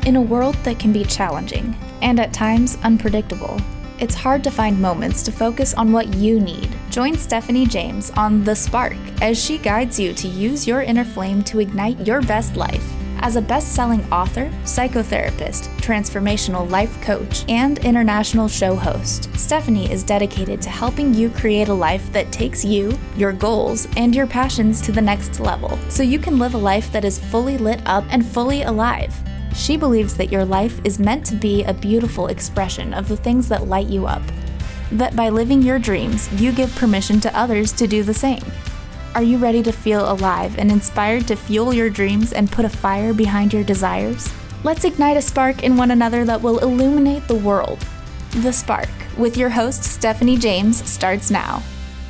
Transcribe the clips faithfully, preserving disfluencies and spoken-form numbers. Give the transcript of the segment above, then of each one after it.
In a world that can be challenging, and at times unpredictable, it's hard to find moments to focus on what you need. Join Stephanie James on The Spark as she guides you to use your inner flame to ignite your best life. As a best-selling author, psychotherapist, transformational life coach, and international show host, Stephanie is dedicated to helping you create a life that takes you, your goals, and your passions to the next level, so you can live a life that is fully lit up and fully alive. She believes that your life is meant to be a beautiful expression of the things that light you up. That by living your dreams, you give permission to others to do the same. Are you ready to feel alive and inspired to fuel your dreams and put a fire behind your desires? Let's ignite a spark in one another that will illuminate the world. The Spark, with your host Stephanie James, starts now.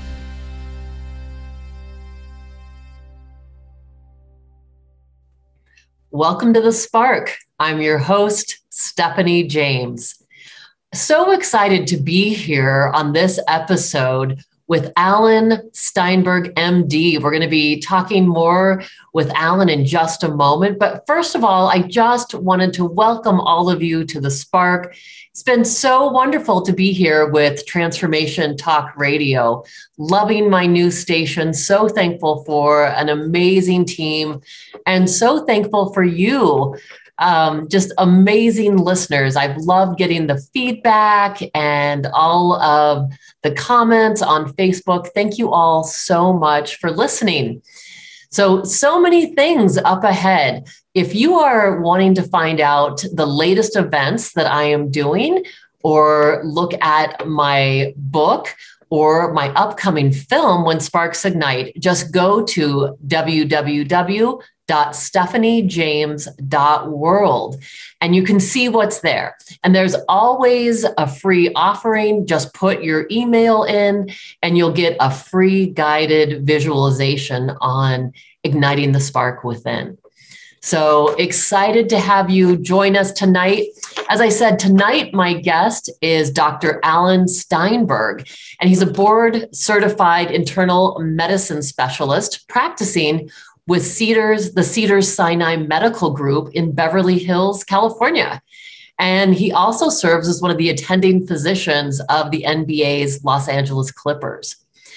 Welcome to The Spark. I'm your host, Stephanie James. So excited to be here on this episode with Alan Steinberg, M D. We're going to be talking more with Alan in just a moment. But first of all, I just wanted to welcome all of you to The Spark. It's been so wonderful to be here with Transformation Talk Radio. Loving my new station. So thankful for an amazing team and so thankful for you. Um, just amazing listeners. I've loved getting the feedback and all of the comments on Facebook. Thank you all so much for listening. So, so many things up ahead. If you are wanting to find out the latest events that I am doing, or look at my book or my upcoming film, When Sparks Ignite, just go to w w w dot stephanie james dot world and you can see what's there. And there's always a free offering. Just put your email in and you'll get a free guided visualization on igniting the spark within. So excited to have you join us tonight. As I said, tonight, my guest is Doctor Alan Steinberg, and he's a board certified internal medicine specialist practicing with Cedars, the Cedars-Sinai Medical Group in Beverly Hills, California. And he also serves as one of the attending physicians of the N B A's Los Angeles Clippers.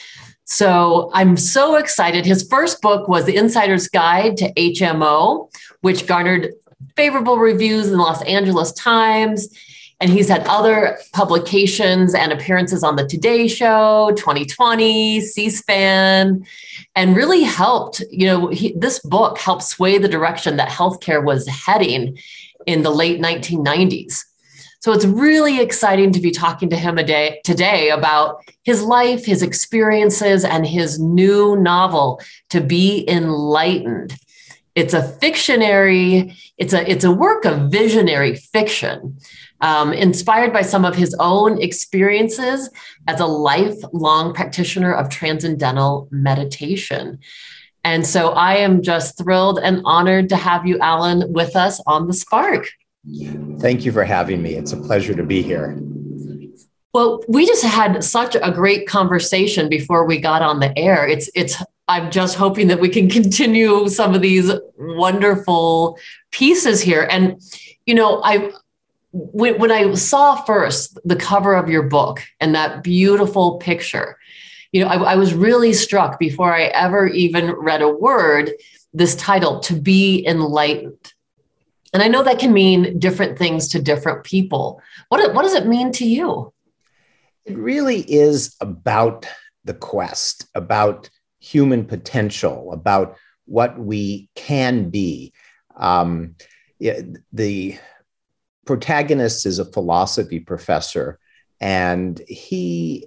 So I'm so excited. His first book was The Insider's Guide to H M O, which garnered favorable reviews in the Los Angeles Times. And he's had other publications and appearances on the Today Show, twenty twenty, C-SPAN, and really helped, you know, he, this book helped sway the direction that healthcare was heading in the late nineteen nineties. So it's really exciting to be talking to him a day, today about his life, his experiences, and his new novel, To Be Enlightened. It's a fictionary, it's a, it's a work of visionary fiction, um, inspired by some of his own experiences as a lifelong practitioner of transcendental meditation. And so I am just thrilled and honored to have you, Alan, with us on The Spark. Thank you for having me. It's a pleasure to be here. Well, we just had such a great conversation before we got on the air. It's, it's, I'm just hoping that we can continue some of these wonderful pieces here. And, you know, I, when, when I saw first the cover of your book and that beautiful picture, you know, I, I was really struck before I ever even read a word, this title, To Be Enlightened. And I know that can mean different things to different people. What, what does it mean to you? It really is about the quest, about human potential, about what we can be. Um, yeah, the protagonist is a philosophy professor, and he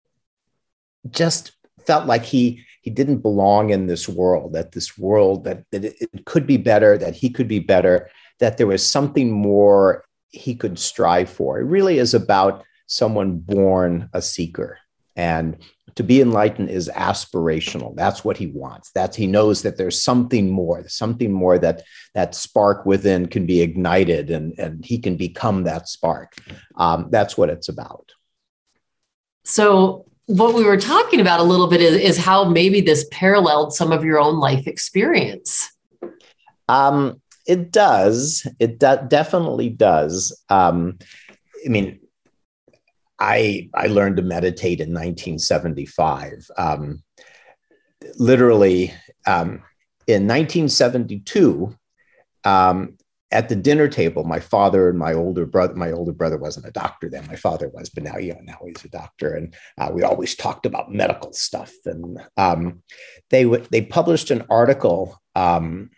just felt like he he didn't belong in this world, that this world, that, that it, it could be better, that he could be better, that there was something more he could strive for. It really is about someone born a seeker. And to be enlightened is aspirational. That's what he wants. That's, he knows that there's something more, something more that that spark within can be ignited, and, and he can become that spark. Um, that's what it's about. So what we were talking about a little bit is, is how maybe this paralleled some of your own life experience. Um, it does. It do- definitely does. Um, I mean, I I learned to meditate in nineteen seventy-five. Um, literally, um, in nineteen seventy-two, um, at the dinner table, my father and my older brother, my older brother wasn't a doctor then, my father was, but now, you know, now he's a doctor. And uh, we always talked about medical stuff. And um, they w- they published an article um,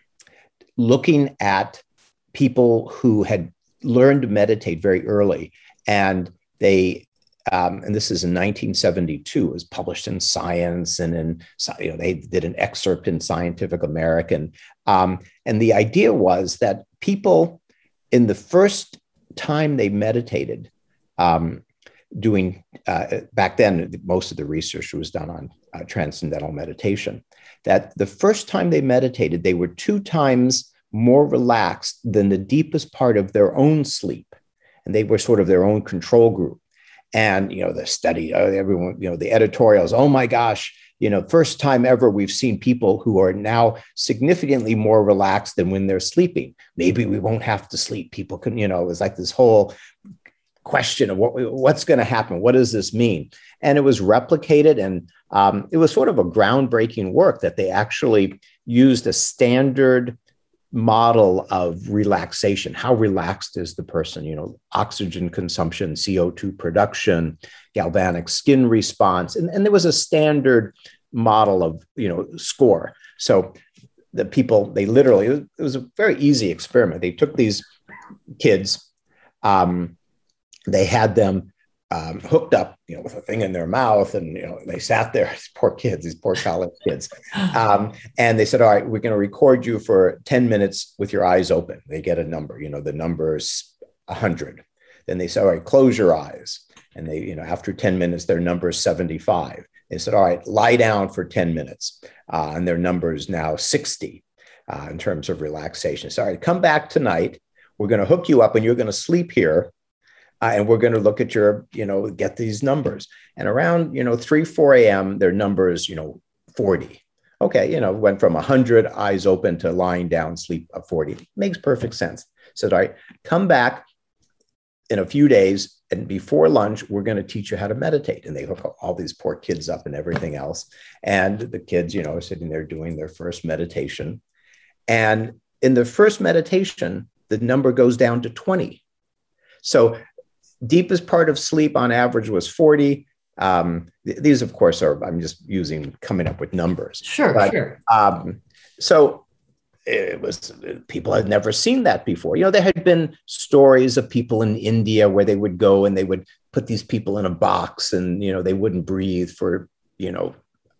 looking at people who had learned to meditate very early. And they, um, and this is in nineteen seventy-two, it was published in Science, and in, you know, they did an excerpt in Scientific American. Um, and the idea was that people, in the first time they meditated, um, doing, uh, back then, most of the research was done on uh, transcendental meditation, that the first time they meditated, they were two times more relaxed than the deepest part of their own sleep. And they were sort of their own control group. And, you know, the study, uh, everyone, you know, the editorials, oh my gosh, you know, first time ever we've seen people who are now significantly more relaxed than when they're sleeping. Maybe we won't have to sleep. People can, you know, it was like this whole question of what, what's going to happen? What does this mean? And it was replicated. And um, it was sort of a groundbreaking work that they actually used a standard model of relaxation. How relaxed is the person? You know, oxygen consumption, C O two production, galvanic skin response. And, and there was a standard model of, you know, score. So the people, they literally, it was, it was a very easy experiment. They took these kids, um, they had them Um, hooked up, you know, with a thing in their mouth, and you know, they sat there. These poor kids, these poor college kids, um, and they said, "All right, we're going to record you for ten minutes with your eyes open." They get a number, you know, the number is a hundred. Then they said, "All right, close your eyes," and they, you know, after ten minutes, their number is seventy-five. They said, "All right, lie down for ten minutes," uh, and their number is now sixty uh, in terms of relaxation. So, all right, come back tonight. We're going to hook you up, and you're going to sleep here. Uh, and we're going to look at your, you know, get these numbers. And around, you know, three, four a.m., their number is, you know, forty. Okay, you know, went from one hundred eyes open to lying down, sleep of forty. Makes perfect sense. So, all right, come back in a few days, and before lunch, we're going to teach you how to meditate. And they hook all these poor kids up and everything else. And the kids, you know, are sitting there doing their first meditation. And in the first meditation, the number goes down to twenty. So deepest part of sleep on average was forty. Um, th- these, of course, are, I'm just using, coming up with numbers. Sure, but, sure. Um, so it was, people had never seen that before. You know, there had been stories of people in India where they would go and they would put these people in a box and, you know, they wouldn't breathe for, you know,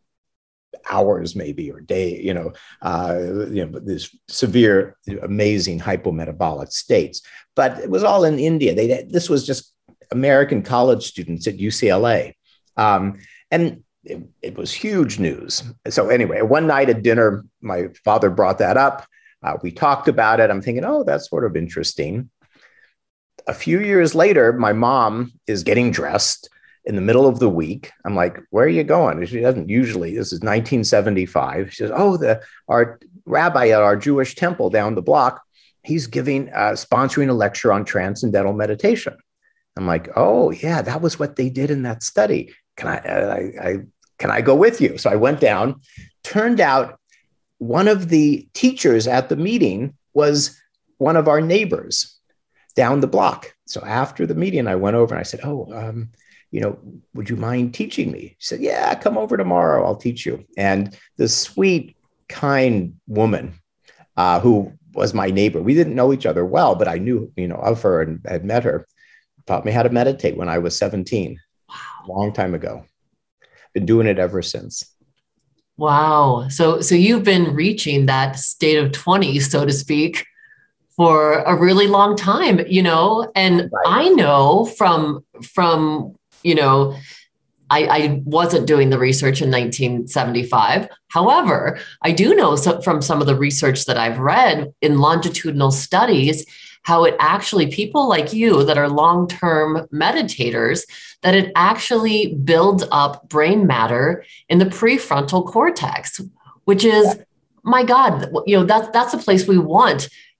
hours maybe, or day, you know, uh, you know, this severe, amazing hypometabolic states. But it was all in India. They, this was just American college students at U C L A. Um, and it, it was huge news. So anyway, one night at dinner, my father brought that up. Uh, we talked about it. I'm thinking, oh, that's sort of interesting. A few years later, my mom is getting dressed in the middle of the week. I'm like, where are you going? She doesn't usually, this is nineteen seventy-five. She says, oh, the our rabbi at our Jewish temple down the block, he's giving, uh, sponsoring a lecture on transcendental meditation. I'm like, oh yeah, that was what they did in that study. Can I, uh, I, I, can I go with you? So I went down. Turned out one of the teachers at the meeting was one of our neighbors down the block. So after the meeting, I went over and I said, oh, um, you know, would you mind teaching me? She said, yeah, come over tomorrow. I'll teach you. And this sweet, kind woman uh, who was my neighbor, we didn't know each other well, but I knew, you know, of her and had met her, taught me how to meditate when I was seventeen, wow. A long time ago. Been doing it ever since. Wow. So, so you've been reaching that state of twenty, so to speak, for a really long time, you know, and right. I know from, from, you know, I, I wasn't doing the research in nineteen seventy-five. However, I do know so, from some of the research that I've read in longitudinal studies, how it actually, people like you that are long-term meditators, that it actually builds up brain matter in the prefrontal cortex, which is, yeah. my God, you know, that's, that's a place we want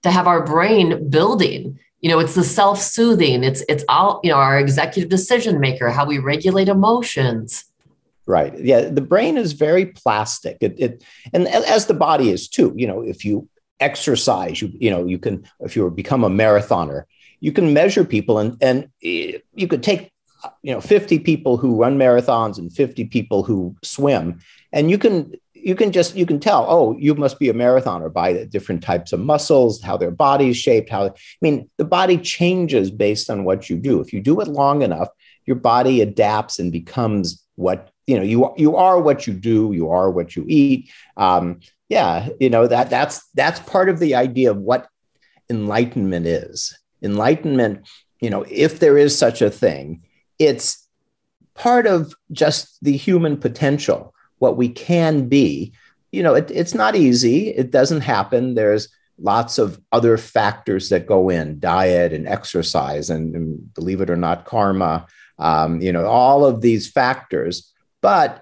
to have our brain building. You know, it's the self-soothing. It's it's all, you know, our executive decision maker, how we regulate emotions. Right. Yeah. The brain is very plastic. It, it and as the body is too. You know, if you exercise, you you know, you can, if you become a marathoner, you can measure people, and and you could take, you know, fifty people who run marathons and fifty people who swim, and you can you can just you can tell, oh, you must be a marathoner by the different types of muscles, how their body is shaped, how, I mean, the body changes based on what you do. If you do it long enough, your body adapts and becomes what, you know, you you are what you do, you are what you eat. Um, yeah, you know, that that's that's part of the idea of what enlightenment is. Enlightenment, you know, if there is such a thing, it's part of just the human potential, what we can be. You know, it, it's not easy. It doesn't happen. There's lots of other factors that go in, diet and exercise, and, and believe it or not, karma, um, you know, all of these factors. But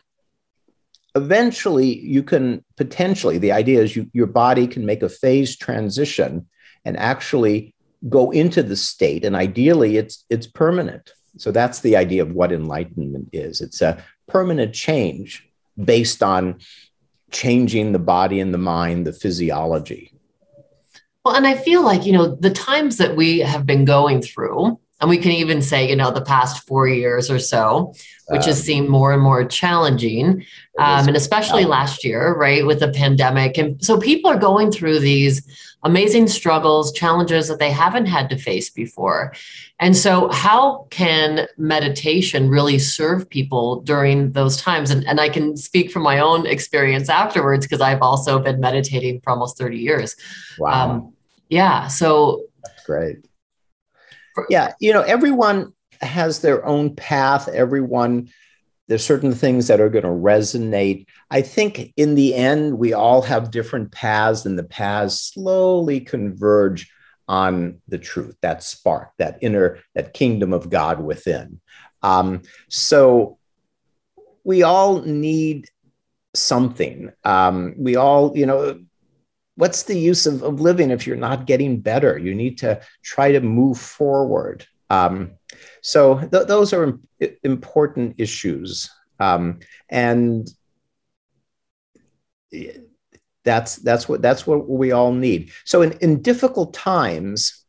eventually you can potentially, the idea is you, your body can make a phase transition and actually go into the state, and ideally it's it's permanent. So that's the idea of what enlightenment is. It's a permanent change based on changing the body and the mind, the physiology. Well, and I feel like, you know, the times that we have been going through, and we can even say, you know, the past four years or so, which um, has seemed more and more challenging, um, and especially last year, right, with the pandemic. And so people are going through these amazing struggles, challenges that they haven't had to face before. And so how can meditation really serve people during those times? And, and I can speak from my own experience afterwards, because I've also been meditating for almost thirty years. Wow. Um, yeah. So that's great. Yeah. You know, everyone has their own path. Everyone, there's certain things that are going to resonate. I think in the end, we all have different paths, and the paths slowly converge on the truth, that spark, that inner, that kingdom of God within. Um, so we all need something. Um, we all, you know, what's the use of, of living if you're not getting better? You need to try to move forward. Um, so th- those are im- important issues. Um, and that's, that's what, that's what we all need. So in, in difficult times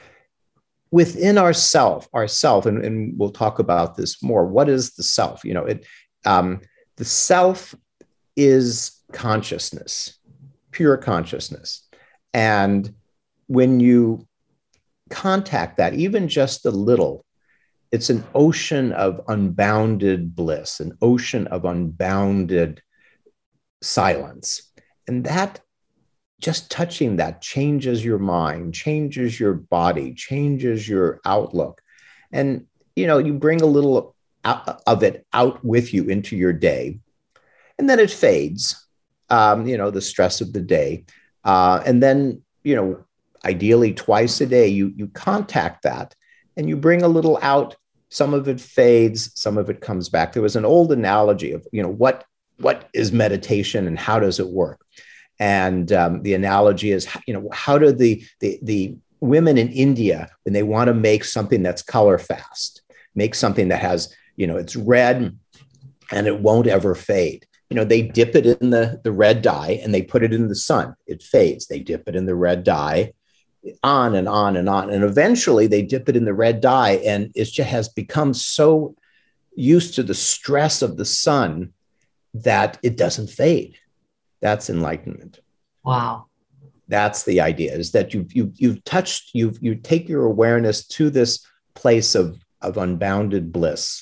within ourself, ourself, and, and we'll talk about this more, what is the self? You know, it, um, the self is consciousness, pure consciousness. And when you contact that, even just a little, it's an ocean of unbounded bliss, an ocean of unbounded silence. And that, just touching that changes your mind, changes your body, changes your outlook. And, you know, you bring a little of it out with you into your day, and then it fades, um, you know, the stress of the day. Uh, and then, you know, ideally twice a day, you, you contact that and you bring a little out. Some of it fades, some of it comes back. There was an old analogy of, you know, what, what is meditation and how does it work? And um, the analogy is, you know, how do the, the, the women in India, when they want to make something that's color fast, make something that has, you know, it's red and it won't ever fade. You know, they dip it in the, the red dye and they put it in the sun. It fades. They dip it in the red dye, on and on and on. And eventually they dip it in the red dye, and it just has become so used to the stress of the sun that it doesn't fade. That's enlightenment. Wow. That's the idea, is that you've, you, you've touched, you've, you take your awareness to this place of, of unbounded bliss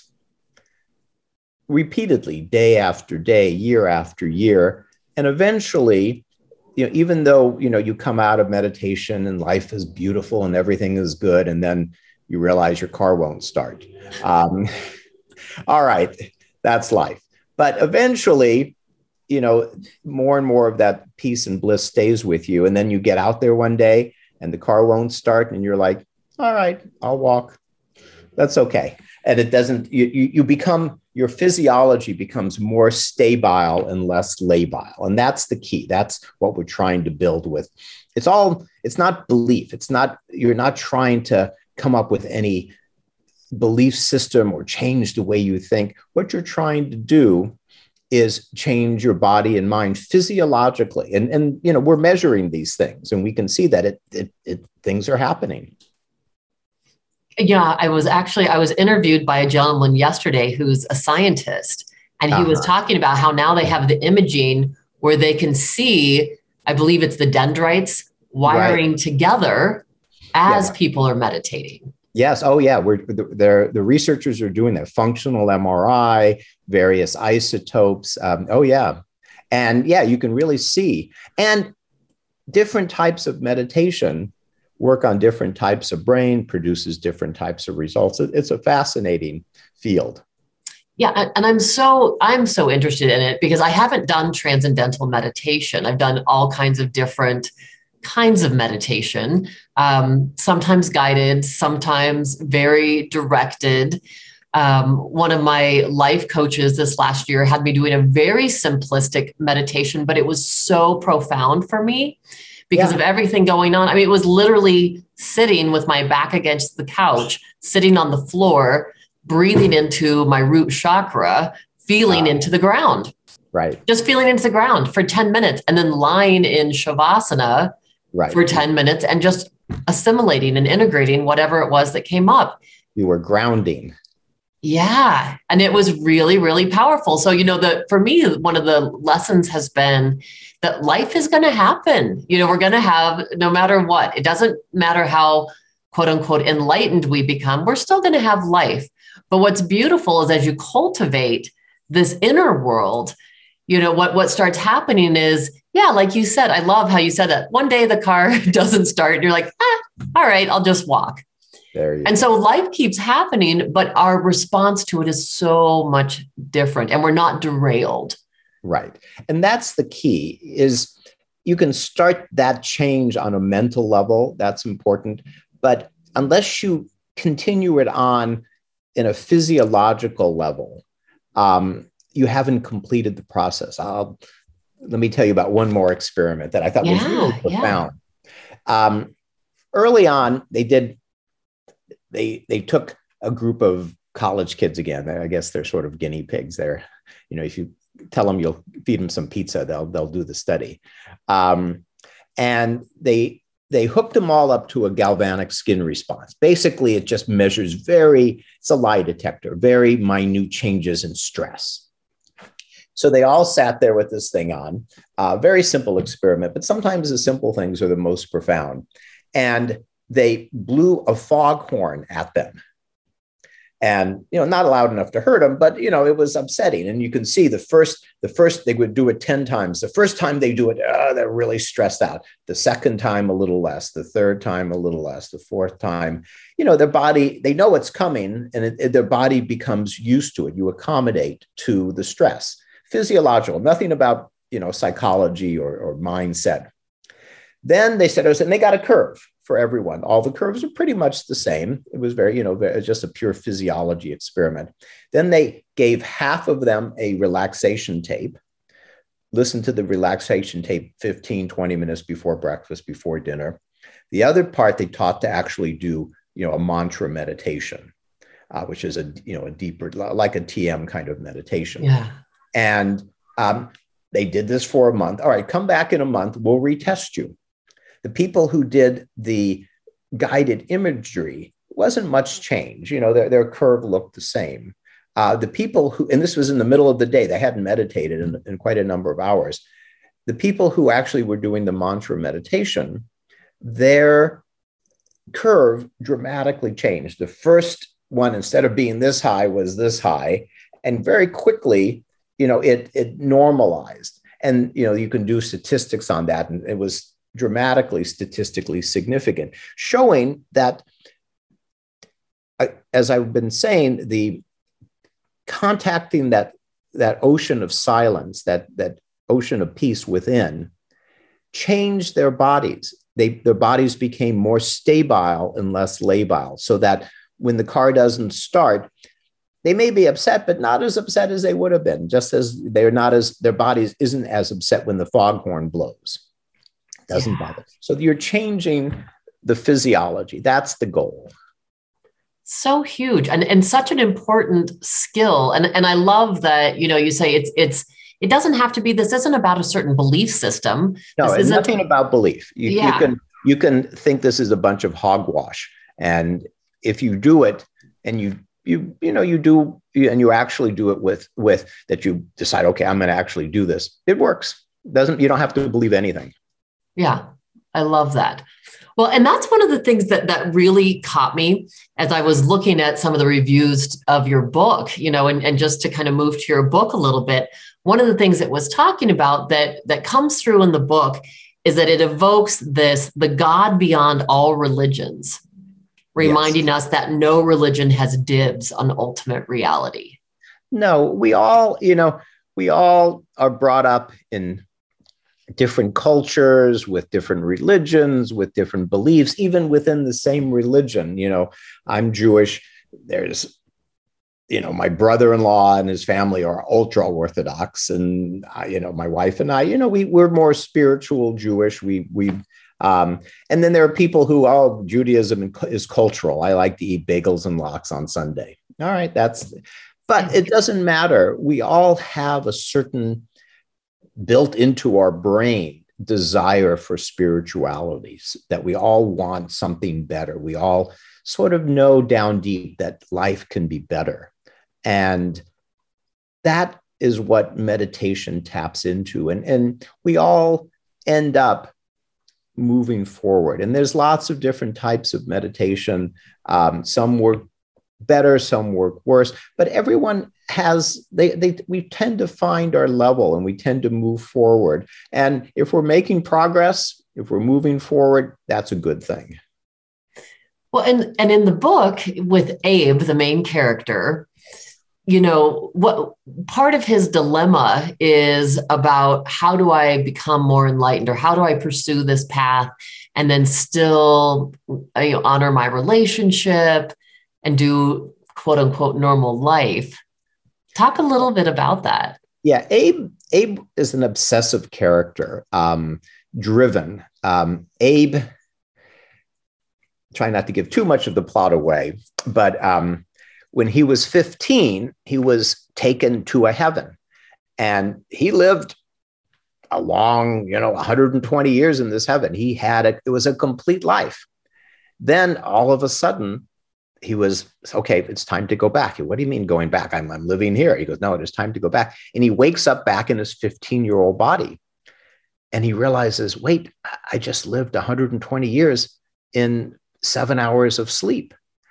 repeatedly, day after day, year after year. And eventually, you know, even though, you know, you come out of meditation and life is beautiful and everything is good, and then you realize your car won't start. Um, all right, that's life. But eventually, you know, more and more of that peace and bliss stays with you. And then you get out there one day and the car won't start and you're like, all right, I'll walk. That's okay. and it doesn't, you, you, you become, your physiology becomes more stable and less labile. And that's the key. That's what we're trying to build with. It's all, it's not belief. It's not, you're not trying to come up with any belief system or change the way you think. What you're trying to do is change your body and mind physiologically. And, and you know, we're measuring these things and we can see that it, it, it things are happening. Yeah, I was actually, I was interviewed by a gentleman yesterday who's a scientist, and he uh-huh. was talking about how now they have the imaging where they can see, I believe it's the dendrites wiring right. together as yeah. people are meditating. Yes. Oh, yeah. We're the, the researchers are doing that. Functional M R I, various isotopes. Um, oh, yeah. And yeah, you can really see. And different types of meditation work on different types of brain, produces different types of results. It's a fascinating field. Yeah. And I'm so, I'm so interested in it because I haven't done transcendental meditation. I've done all kinds of different kinds of meditation, um, sometimes guided, sometimes very directed. Um, one of my life coaches this last year had me doing a very simplistic meditation, but it was so profound for me because yeah. of everything going on. I mean, it was literally sitting with my back against the couch, sitting on the floor, breathing into my root chakra, feeling wow. into the ground. Right. Just feeling into the ground for ten minutes and then lying in Shavasana right. for ten minutes and just assimilating and integrating whatever it was that came up. You were grounding. Yeah. And it was really, really powerful. So, you know, the, for me, one of the lessons has been that life is going to happen. You know, we're going to have, no matter what, it doesn't matter how quote unquote enlightened we become, we're still going to have life. But what's beautiful is as you cultivate this inner world, you know, what, what starts happening is, yeah, like you said, I love how you said that. One day the car doesn't start and you're like, ah, all right, I'll just walk. There you and go. so life keeps happening, but our response to it is so much different and we're not derailed. Right. And that's the key is you can start that change on a mental level. That's important. But unless you continue it on in a physiological level, um, you haven't completed the process. I'll, let me tell you about one more experiment that I thought yeah, was really profound. Yeah. Um, early on, they did They they took a group of college kids again. I guess they're sort of guinea pigs. They're, you know, if you tell them you'll feed them some pizza, they'll they'll do the study. Um, and they they hooked them all up to a galvanic skin response. Basically, it just measures very, it's a lie detector, very minute changes in stress. So they all sat there with this thing on. Uh, very simple experiment, but sometimes the simple things are the most profound. And they blew a foghorn at them. And, you know, not loud enough to hurt them, but, you know, it was upsetting. And you can see the first, the first, they would do it ten times. The first time they do it, oh, they're really stressed out. The second time, a little less. The third time, a little less. The fourth time, you know, their body, they know it's coming and it, it, their body becomes used to it. You accommodate to the stress. Physiological, nothing about, you know, psychology or, or mindset. Then they said, and they got a curve for everyone. All the curves are pretty much the same. It was very, you know, very, just a pure physiology experiment. Then they gave half of them a relaxation tape, listened to the relaxation tape fifteen, twenty minutes before breakfast, before dinner. The other part they taught to actually do, you know, a mantra meditation, uh, which is a, you know, a deeper, like a T M kind of meditation. Yeah. And um, they did this for a month. All right, come back in a month. We'll retest you. The people who did the guided imagery wasn't much change. You know, their, their curve looked the same. Uh, the people who, and this was in the middle of the day, they hadn't meditated in, in quite a number of hours. The people who actually were doing the mantra meditation, their curve dramatically changed. The first one, instead of being this high, was this high. And very quickly, you know, it, it normalized. And, you know, you can do statistics on that. And it was dramatically statistically significant, showing that, as I've been saying, the contacting that, that ocean of silence, that, that ocean of peace within, changed their bodies. They, their bodies became more stable and less labile, so that when the car doesn't start, they may be upset, but not as upset as they would have been, just as they're not as, their bodies isn't as upset when the foghorn blows. Doesn't yeah. bother. So you're changing the physiology. That's the goal. So huge and, and such an important skill. And, and I love that, you know, you say it's, it's, it doesn't have to be, this isn't about a certain belief system. No, this it's isn't nothing about belief. You, yeah. you can, you can think this is a bunch of hogwash. And if you do it and you, you, you know, you do, and you actually do it with, with that you decide, okay, I'm going to actually do this. It works. Doesn't, you don't have to believe anything. Yeah. I love that. Well, and that's one of the things that that really caught me as I was looking at some of the reviews of your book, you know, and, and just to kind of move to your book a little bit. One of the things it was talking about that that comes through in the book is that it evokes this, the God beyond all religions, reminding yes. us that no religion has dibs on ultimate reality. No, we all, you know, we all are brought up in different cultures, with different religions, with different beliefs, even within the same religion. You know, I'm Jewish. There's, you know, my brother-in-law and his family are ultra Orthodox, and I, you know, my wife and I, you know, we we're more spiritual Jewish. We we, um, and then there are people who, oh, Judaism is cultural. I like to eat bagels and lox on Sunday. All right, that's, but it doesn't matter. We all have a certain built into our brain desire for spiritualities, that we all want something better. We all sort of know down deep that life can be better. And that is what meditation taps into. And, and we all end up moving forward. And there's lots of different types of meditation. Um, some work better, some work worse, but everyone has, they, they, we tend to find our level and we tend to move forward. And if we're making progress, if we're moving forward, that's a good thing. Well, and, and in the book with Abe, the main character, you know, what part of his dilemma is about how do I become more enlightened, or how do I pursue this path and then still, you know, honor my relationship and do quote unquote normal life. Talk a little bit about that. Yeah, Abe, Abe is an obsessive character, um, driven. Um, Abe, try not to give too much of the plot away, but um, when he was fifteen, he was taken to a heaven, and he lived a long, you know, one hundred twenty years in this heaven. He had a, it was a complete life. Then all of a sudden, he was, okay, it's time to go back. What do you mean going back? I'm, I'm living here. He goes, no, it is time to go back. And he wakes up back in his fifteen-year-old body. And he realizes, wait, I just lived one hundred twenty years in seven hours of sleep.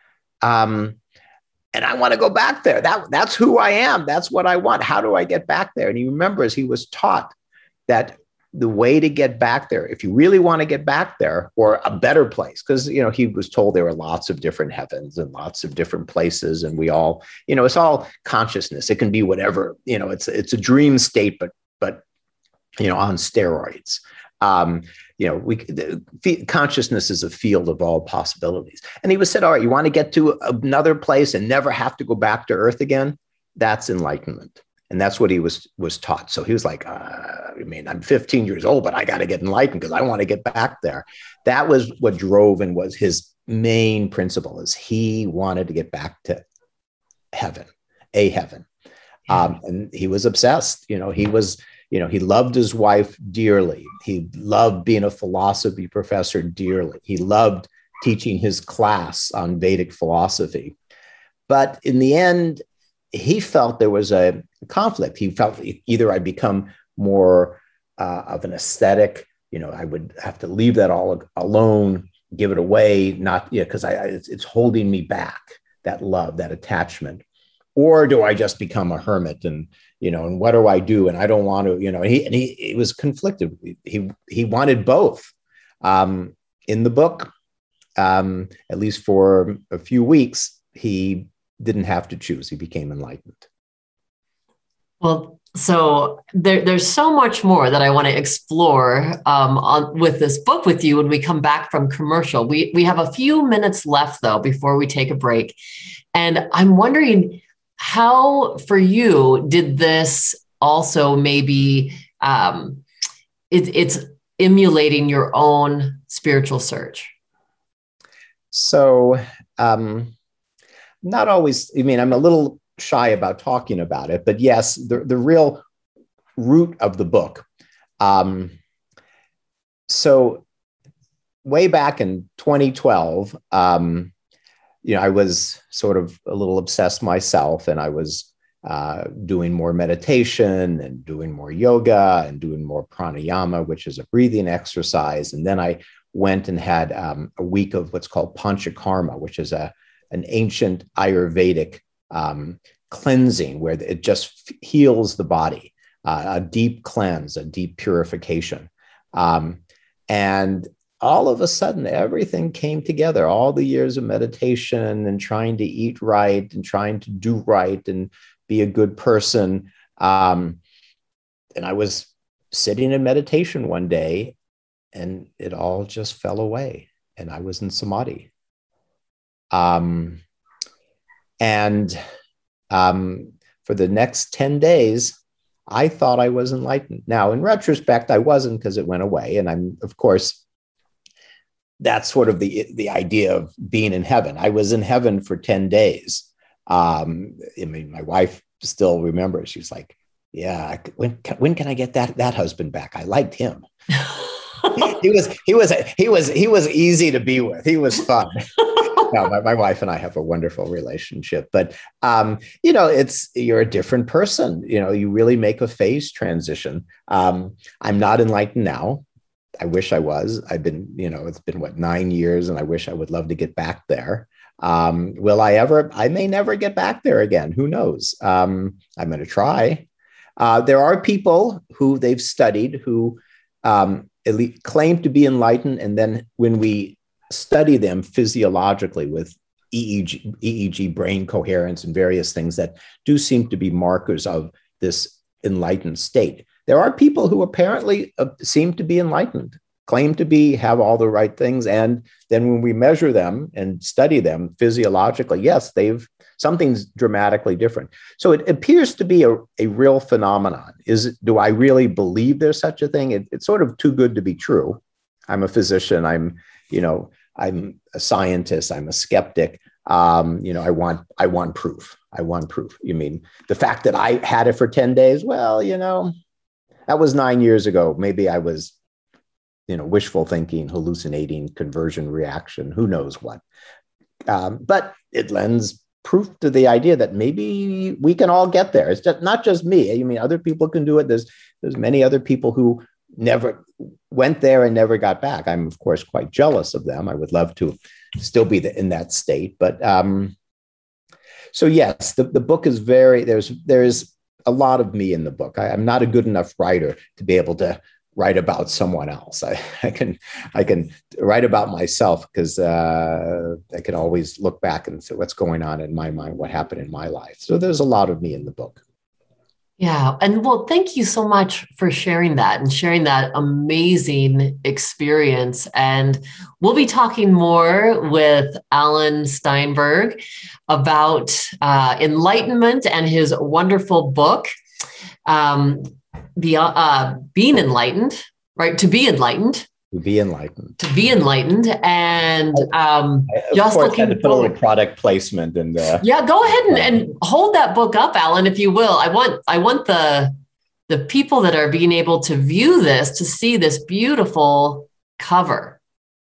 Um, and I want to go back there. That, that's who I am. That's what I want. How do I get back there? And he remembers he was taught that the way to get back there, if you really want to get back there, or a better place, because, you know, he was told there were lots of different heavens and lots of different places. And we all, you know, it's all consciousness. It can be whatever, you know, it's, it's a dream state, but, but, you know, on steroids. Um, you know, we, the, consciousness is a field of all possibilities. And he was said, all right, you want to get to another place and never have to go back to Earth again? That's enlightenment. And that's what he was was taught. So he was like, uh, I mean, I'm fifteen years old, but I got to get enlightened because I want to get back there. That was what drove and was his main principle, is he wanted to get back to heaven, a heaven. Um, and he was obsessed. You know, he was, you know, he loved his wife dearly. He loved being a philosophy professor dearly. He loved teaching his class on Vedic philosophy. But in the end, he felt there was a conflict. He felt either I become more uh, of an aesthetic, you know, I would have to leave that all alone, give it away, not, yeah, because I, I it's, it's holding me back, that love, that attachment. Or do I just become a hermit and, you know, and what do I do? And I don't want to, you know, and he, and he, he was conflicted. He, he wanted both. Um, in the book, um, at least for a few weeks, he didn't have to choose. He became enlightened. Well, so there, there's so much more that I want to explore um, on, with this book with you when we come back from commercial. We, we have a few minutes left, though, before we take a break. And I'm wondering, how for you did this also maybe, um, it, it's emulating your own spiritual search? So, um, not always, I mean, I'm a little shy about talking about it, but yes, the, the real root of the book. Um, so way back in twenty twelve, um, you know, I was sort of a little obsessed myself, and I was uh, doing more meditation and doing more yoga and doing more pranayama, which is a breathing exercise. And then I went and had um, a week of what's called panchakarma, which is a an ancient Ayurvedic um, cleansing where it just heals the body, uh, a deep cleanse, a deep purification. Um, and all of a sudden, everything came together, all the years of meditation and trying to eat right and trying to do right and be a good person. Um, and I was sitting in meditation one day, and it all just fell away, and I was in samadhi. Um, and um, for the next ten days, I thought I was enlightened. Now, in retrospect, I wasn't, because it went away. And I'm, of course, that's sort of the, the idea of being in heaven. I was in heaven for ten days. Um, I mean, my wife still remembers. She was like, yeah, when, when can I get that, that husband back? I liked him. he was, he was, he was, he was easy to be with. He was fun. No, my, my wife and I have a wonderful relationship, but, um, you know, it's, you're a different person. You know, you really make a phase transition. Um, I'm not enlightened now. I wish I was. I've been, you know, it's been what, nine years, and I wish I would love to get back there. Um, will I ever? I may never get back there again. Who knows? Um, I'm going to try. Uh, there are people who they've studied who um, at least claim to be enlightened, and then when we study them physiologically with E E G, E E G brain coherence and various things that do seem to be markers of this enlightened state. There are people who apparently uh, seem to be enlightened, claim to be, have all the right things. And then when we measure them and study them physiologically, yes, they've, something's dramatically different. So it appears to be a, a real phenomenon. Is, do I really believe there's such a thing? It, it's sort of too good to be true. I'm a physician. I'm, you know, I'm a scientist. I'm a skeptic. Um, you know, I want, I want proof. I want proof. You mean the fact that I had it for ten days? Well, you know, that was nine years ago. Maybe I was, you know, wishful thinking, hallucinating, conversion reaction, who knows what. Um, but it lends proof to the idea that maybe we can all get there. It's just not just me. I mean, other people can do it. There's, there's many other people who never went there and never got back. I'm, of course, quite jealous of them. I would love to still be the, in that state. But um, so, yes, the, the book is very, there's, there's a lot of me in the book. I, I'm not a good enough writer to be able to write about someone else. I, I can, I can write about myself because uh, I can always look back and say what's going on in my mind, what happened in my life. So there's a lot of me in the book. Yeah. And well, thank you so much for sharing that and sharing that amazing experience. And we'll be talking more with Alan Steinberg about uh, enlightenment and his wonderful book, um, Beyond, uh, Being Enlightened, right? To be enlightened. To be enlightened. To be enlightened. And um, I, of just course, looking had to put forward. a little product placement in there. Yeah, go ahead and, and hold that book up, Alan, if you will. I want I want the the people that are being able to view this to see this beautiful cover.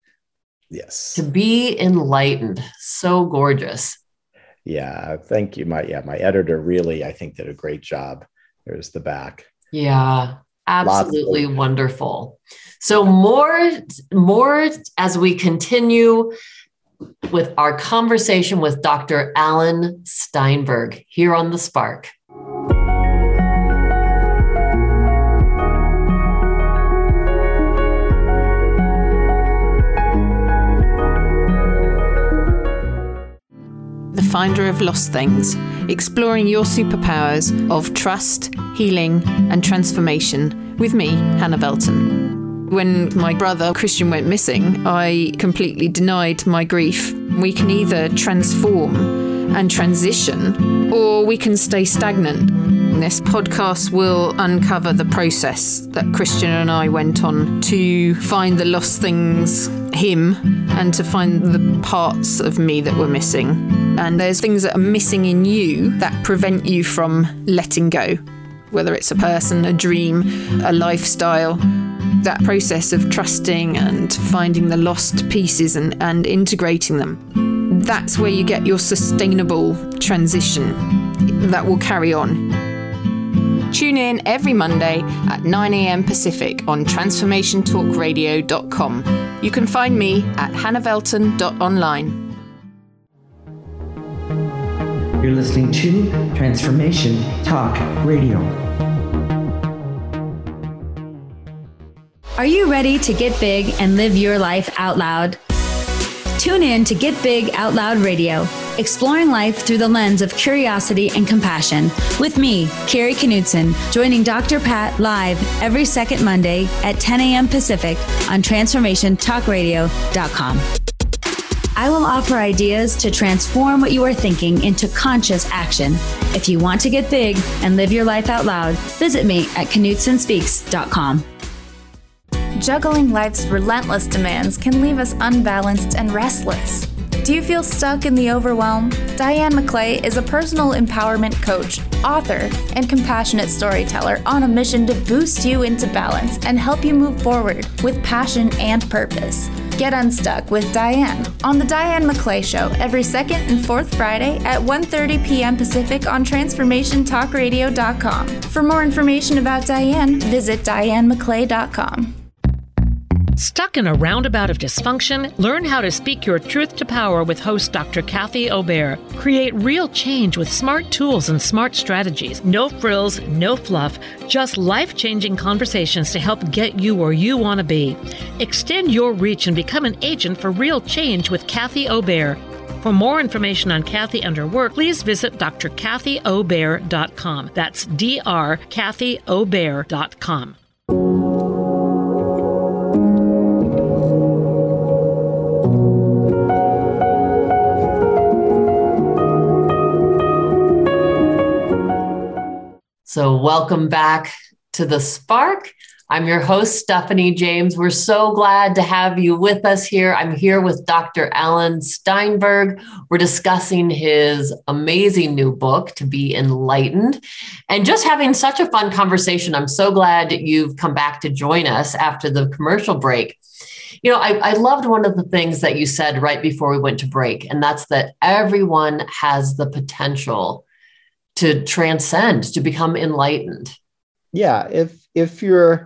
Yes. To be enlightened. So gorgeous. Yeah, thank you. My yeah, my editor really, I think, did a great job. There's the back. Yeah, absolutely wonderful. So more, more as we continue with our conversation with Doctor Alan Steinberg here on The Spark. The Finder of Lost Things, exploring your superpowers of trust, healing, and transformation with me, Hannah Belton. When my brother Christian went missing, I completely denied my grief. We can either transform and transition, or we can stay stagnant. This podcast will uncover the process that Christian and I went on to find the lost things, him, and to find the parts of me that were missing. And there's things that are missing in you that prevent you from letting go, whether it's a person, a dream, a lifestyle. That process of trusting and finding the lost pieces and, and integrating them. That's where you get your sustainable transition that will carry on. Tune in every Monday at nine a.m. Pacific on transformation talk radio dot com. You can find me at hannah velton dot online. You're listening to Transformation Talk Radio. Are you ready to get big and live your life out loud? Tune in to Get Big Out Loud Radio, exploring life through the lens of curiosity and compassion, with me, Carrie Knudsen, joining Doctor Pat live every second Monday at ten a.m. Pacific on transformation talk radio dot com. I will offer ideas to transform what you are thinking into conscious action. If you want to get big and live your life out loud, visit me at knudsen speaks dot com. Juggling life's relentless demands can leave us unbalanced and restless. Do you feel stuck in the overwhelm? Diane McClay is a personal empowerment coach, author, and compassionate storyteller on a mission to boost you into balance and help you move forward with passion and purpose. Get unstuck with Diane on The Diane McClay Show every second and fourth Friday at one thirty p.m. Pacific on transformation talk radio dot com. For more information about Diane, visit diane mcclay dot com. Stuck in a roundabout of dysfunction? Learn how to speak your truth to power with host Doctor Kathy Obear. Create real change with smart tools and smart strategies. No frills, no fluff, just life-changing conversations to help get you where you want to be. Extend your reach and become an agent for real change with Kathy Obear. For more information on Kathy and her work, please visit d r kathy obear dot com. That's D R kathy obear dot com. So welcome back to The Spark. I'm your host, Stephanie James. We're so glad to have you with us here. I'm here with Doctor Alan Steinberg. We're discussing his amazing new book, To Be Enlightened, and just having such a fun conversation. I'm so glad you've come back to join us after the commercial break. You know, I, I loved one of the things that you said right before we went to break, and that's that everyone has the potential to transcend, to become enlightened. Yeah, if if you're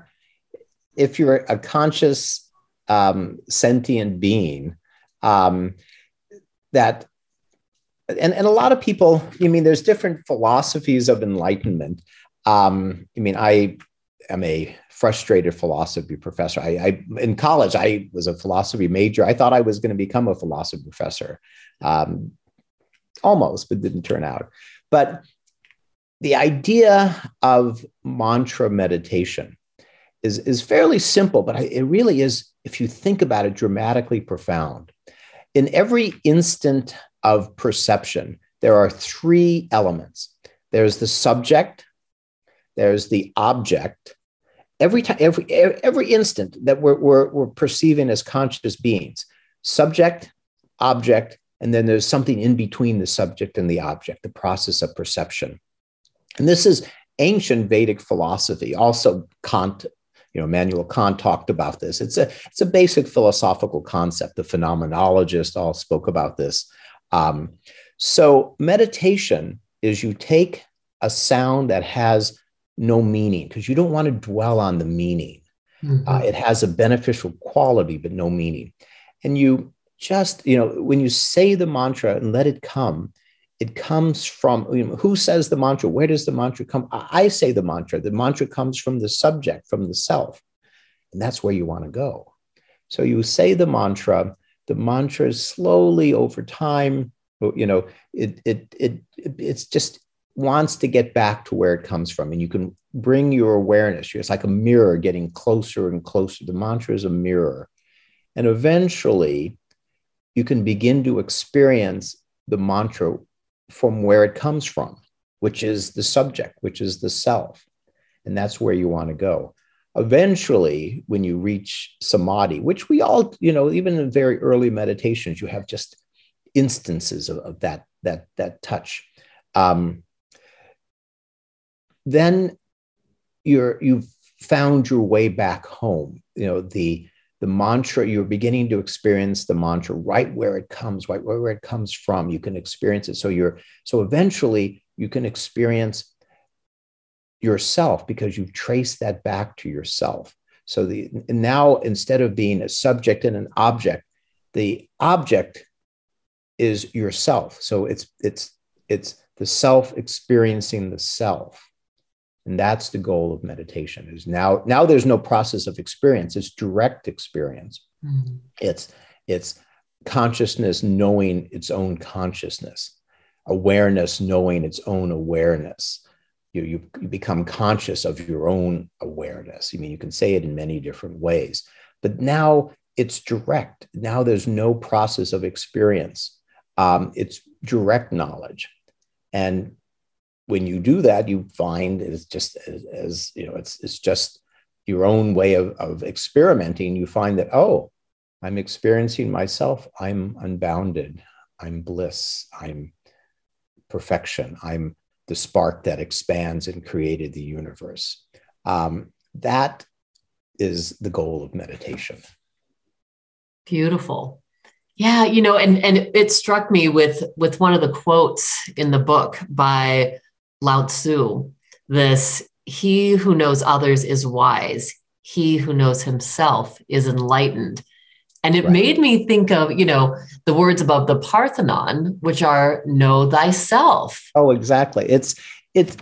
if you're a conscious, um, sentient being, um, that, and, and a lot of people, I mean, there's different philosophies of enlightenment. Um, I mean, I am a frustrated philosophy professor. I, I in college, I was a philosophy major. I thought I was going to become a philosophy professor, um, almost, but didn't turn out. But the idea of mantra meditation is, is fairly simple, but it really is, if you think about it, dramatically profound. In every instant of perception, there are three elements. There's the subject, there's the object. Every time, every every instant that we're, we're, we're perceiving as conscious beings, subject, object, and then there's something in between the subject and the object, the process of perception. And this is ancient Vedic philosophy. Also, Kant, you know, Immanuel Kant talked about this. It's a, it's a basic philosophical concept. The phenomenologists all spoke about this. Um, so meditation is you take a sound that has no meaning, because you don't want to dwell on the meaning. Mm-hmm. Uh, it has a beneficial quality, but no meaning. And you just, you know, when you say the mantra and let it come, it comes from, you know, who says the mantra? Where does the mantra come? I say the mantra. The mantra comes from the subject, from the self. And that's where you want to go. So you say the mantra, the mantra slowly over time, you know, it, it, it, it's just wants to get back to where it comes from. And you can bring your awareness. It's like a mirror getting closer and closer. The mantra is a mirror. And eventually you can begin to experience the mantra from where it comes from, which is the subject, which is the self. And that's where you want to go. Eventually, when you reach samadhi, which we all, you know, even in very early meditations, you have just instances of, of that, that, that touch. Um, then you're, you've found your way back home. You know, the, the mantra, you're beginning to experience the mantra right where it comes, right where it comes from. You can experience it. So you're, so eventually you can experience yourself because you've traced that back to yourself. So the now, instead of being a subject and an object, the object is yourself. So it's it's it's the self experiencing the self. And that's the goal of meditation. Is now now there's no process of experience, it's direct experience. Mm-hmm. It's it's consciousness knowing its own consciousness, awareness knowing its own awareness. You, you, you become conscious of your own awareness. I mean, you can say it in many different ways, but now it's direct. Now there's no process of experience. Um, it's direct knowledge. And when you do that, you find it's just as, as you know, it's, it's just your own way of, of experimenting. You find that, oh, I'm experiencing myself. I'm unbounded. I'm bliss. I'm perfection. I'm the spark that expands and created the universe. Um, that is the goal of meditation. Beautiful. Yeah, you know, and, and it struck me with, with one of the quotes in the book by Lao Tzu, this, he who knows others is wise. He who knows himself is enlightened. And it right. made me think of, you know, the words above the Parthenon, which are know thyself. Oh, exactly. It's, it's,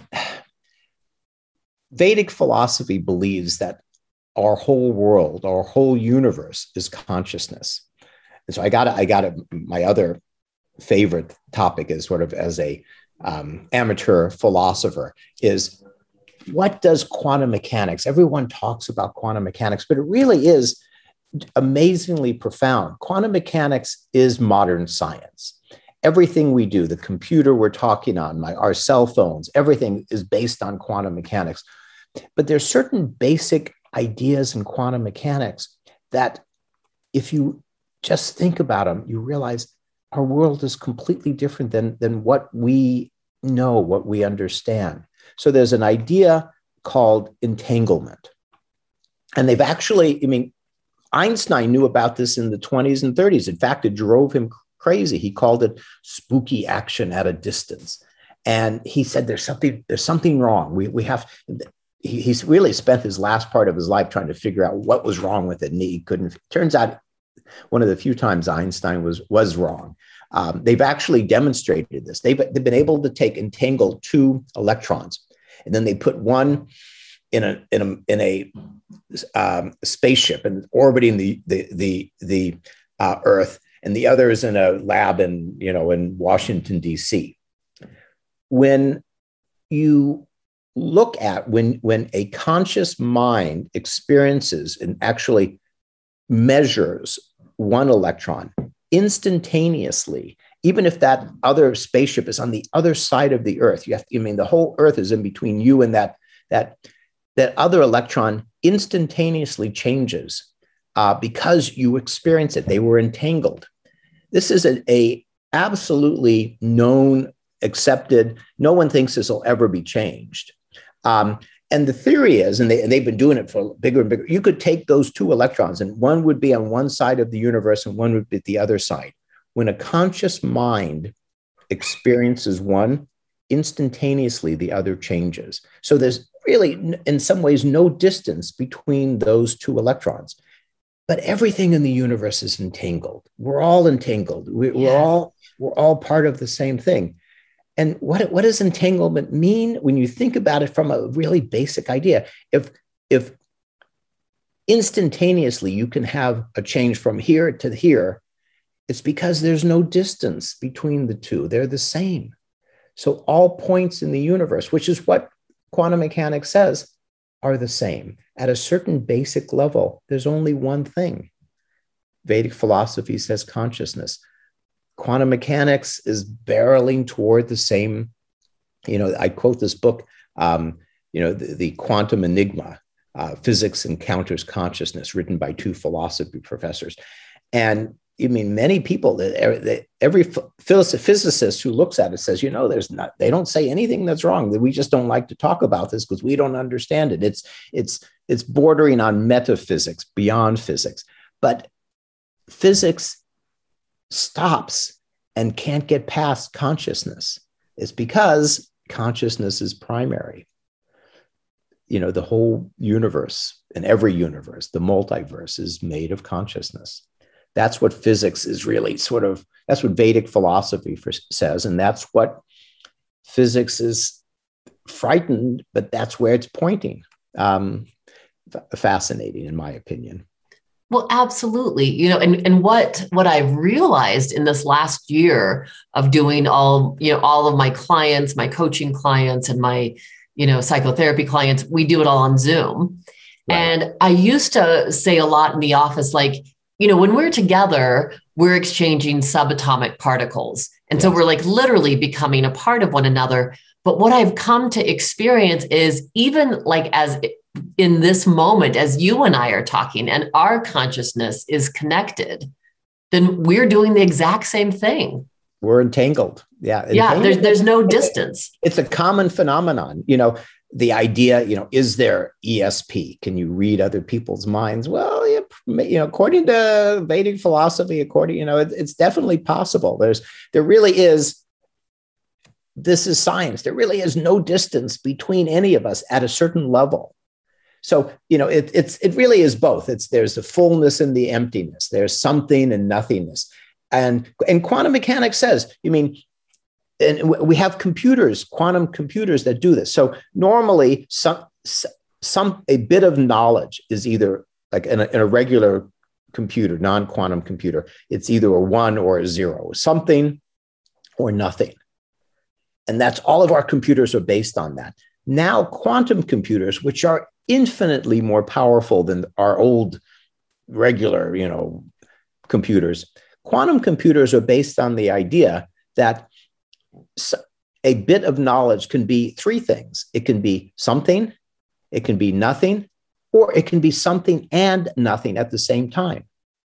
Vedic philosophy believes that our whole world, our whole universe is consciousness. And so I got I got my other favorite topic is sort of as a um, amateur philosopher is what does quantum mechanics, everyone talks about quantum mechanics, but it really is amazingly profound. Quantum mechanics is modern science. Everything we do, the computer we're talking on, my, our cell phones, everything is based on quantum mechanics. But there's certain basic ideas in quantum mechanics that if you just think about them, you realize our world is completely different than, than what we know, what we understand. So there's an idea called entanglement. And they've actually, I mean, Einstein knew about this in the twenties and thirties. In fact, it drove him crazy. He called it spooky action at a distance. And he said, there's something, there's something wrong. We, we have, he, he's really spent his last part of his life trying to figure out what was wrong with it. And he couldn't, turns out one of the few times Einstein was, was wrong. Um, they've actually demonstrated this. They've, they've been able to take entangle two electrons, and then they put one in a, in a, in a um, spaceship and orbiting the, the, the, the uh, Earth, and the other is in a lab in, you know, in Washington, D C. When you look at, when, when a conscious mind experiences and actually measures one electron instantaneously, even if that other spaceship is on the other side of the Earth, you have to, I mean, the whole Earth is in between you and that, that, that other electron instantaneously changes uh, because you experience it. They were entangled. This is a, a absolutely known, accepted, no one thinks this will ever be changed. Um, and the theory is, and, they, and they've been doing it for bigger and bigger, you could take those two electrons and one would be on one side of the universe and one would be the other side. When a conscious mind experiences one, instantaneously the other changes. So there's really, in some ways, no distance between those two electrons. But everything in the universe is entangled. We're all entangled. We, yeah. We're all we're all part of the same thing. And what, what does entanglement mean when you think about it from a really basic idea? If, if instantaneously you can have a change from here to here, it's because there's no distance between the two. They're the same. So all points in the universe, which is what quantum mechanics says, are the same. At a certain basic level, there's only one thing. Vedic philosophy says consciousness. quantum mechanics is barreling toward the same, you know, I quote this book, um, you know, the, the Quantum Enigma, uh, Physics Encounters Consciousness, written by two philosophy professors. And I mean, many people, every physicist who looks at it says, you know, there's not, they don't say anything that's wrong. That we just don't like to talk about this because we don't understand it. It's, it's, it's bordering on metaphysics, beyond physics. But physics stops and can't get past consciousness. It's because consciousness is primary. You know, the whole universe and every universe, the multiverse, is made of consciousness. That's what physics is really sort of, that's what Vedic philosophy for, says. And that's what physics is frightened, but that's where it's pointing. Um, fascinating, in my opinion. Well, absolutely. You know, and, and what, what I've realized in this last year of doing all, you know, all of my clients, my coaching clients and my, you know, psychotherapy clients, we do it all on Zoom. Right. And I used to say a lot in the office, like, you know, when we're together, we're exchanging subatomic particles. And yes. So we're like literally becoming a part of one another. But what I've come to experience is even like as in this moment, as you and I are talking and our consciousness is connected, then we're doing the exact same thing. We're entangled. Yeah. Entangled. Yeah. There's, there's no distance. It's a common phenomenon. You know, the idea, you know, is there E S P? Can you read other people's minds? Well, you know, according to Vedic philosophy, according, you know, it, it's definitely possible. There's, there really is, this is science. There really is no distance between any of us at a certain level. So, you know, it, it's, it really is both. It's, there's the fullness and the emptiness. There's something and nothingness. And, and quantum mechanics says, you mean, and we have computers, quantum computers that do this. So normally some, some, a bit of knowledge is either like in a, in a regular computer, non-quantum computer, it's either a one or a zero, something or nothing. And that's all of our computers are based on that. Now, quantum computers, which are infinitely more powerful than our old regular, you know, computers, quantum computers are based on the idea that a bit of knowledge can be three things. It can be something, it can be nothing, or it can be something and nothing at the same time.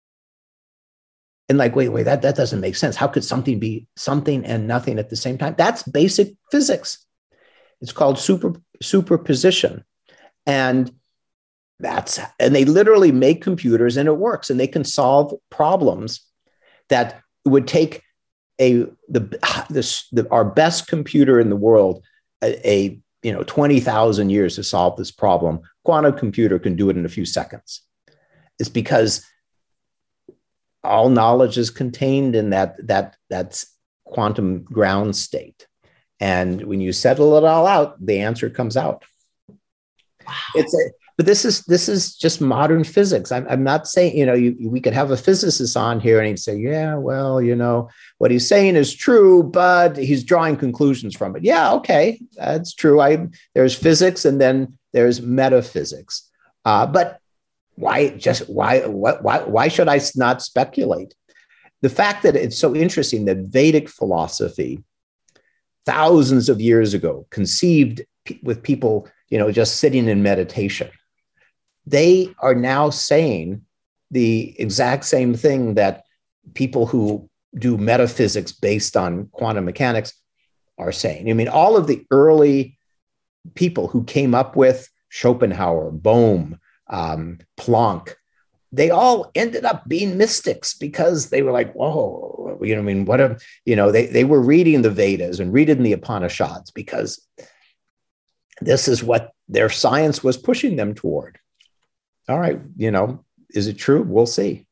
And like, wait, wait, that, that doesn't make sense. How could something be something and nothing at the same time? That's basic physics. It's called super, superposition. And that's, and they literally make computers and it works, and they can solve problems that would take a, the, this, the, our best computer in the world, a, a you know, twenty thousand years to solve this problem. Quantum computer can do it in a few seconds. It's because all knowledge is contained in that, that, that's quantum ground state. And when you settle it all out, the answer comes out. Wow. It's a, but this is, this is just modern physics. I'm, I'm not saying, you know, you, we could have a physicist on here and he'd say, yeah, well, you know, what he's saying is true, but he's drawing conclusions from it. Yeah, okay, that's true. I, there's physics and then there's metaphysics. Uh, but why just, why, what, why, why should I not speculate? The fact that it's so interesting that Vedic philosophy, thousands of years ago, conceived p- with people, you know, just sitting in meditation. They are now saying the exact same thing that people who do metaphysics based on quantum mechanics are saying. I mean, all of the early people who came up with Schopenhauer, Bohm, um, Planck, they all ended up being mystics because they were like, whoa, you know, I mean, what a, you know, they, they were reading the Vedas and reading the Upanishads because this is what their science was pushing them toward. All right, you know, is it true? We'll see.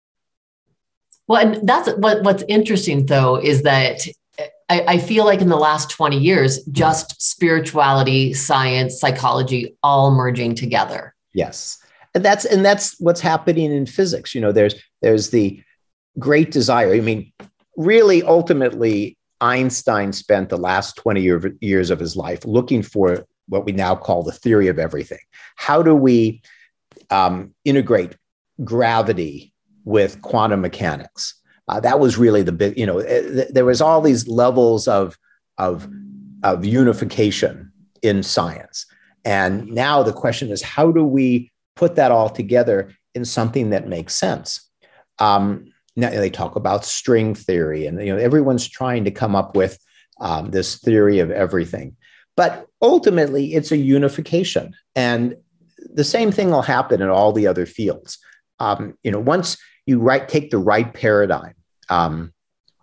Well, and that's what, what's interesting, though, is that I, I feel like in the last twenty years, just spirituality, science, psychology, all merging together. Yes. And that's, and that's what's happening in physics. You know, there's, there's the great desire. I mean, really, ultimately, Einstein spent the last twenty year, years of his life looking for what we now call the theory of everything. How do we um, integrate gravity with quantum mechanics? Uh, that was really the big, you know, th- there was all these levels of, of, of unification in science. And now the question is, how do we put that all together in something that makes sense? Um, now they talk about string theory, and you know everyone's trying to come up with um, this theory of everything. But ultimately, it's a unification, and the same thing will happen in all the other fields. Um, you know, once you right take the right paradigm um,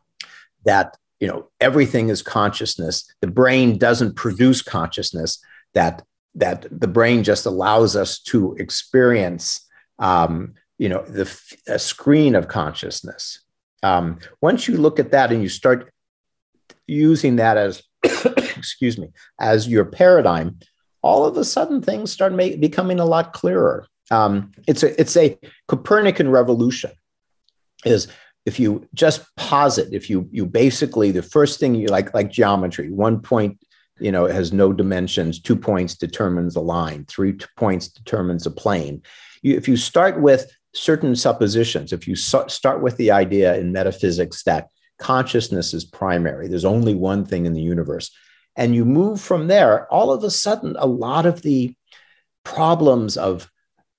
that you know everything is consciousness, the brain doesn't produce consciousness. That that the brain just allows us to experience, um, you know, the a screen of consciousness. Um, once you look at that and you start using that as, excuse me, as your paradigm, all of a sudden things start make, becoming a lot clearer. Um, it's a it's a Copernican revolution. Is if you just posit, if you you basically the first thing you like like geometry, one point. You know, it has no dimensions. Two points determines a line. Three points determines a plane. You, if you start with certain suppositions, if you so, start with the idea in metaphysics that consciousness is primary, there's only one thing in the universe, and you move from there, all of a sudden, a lot of the problems of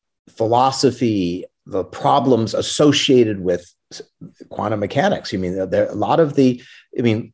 philosophy, the problems associated with quantum mechanics, I mean, there a lot of the, I mean,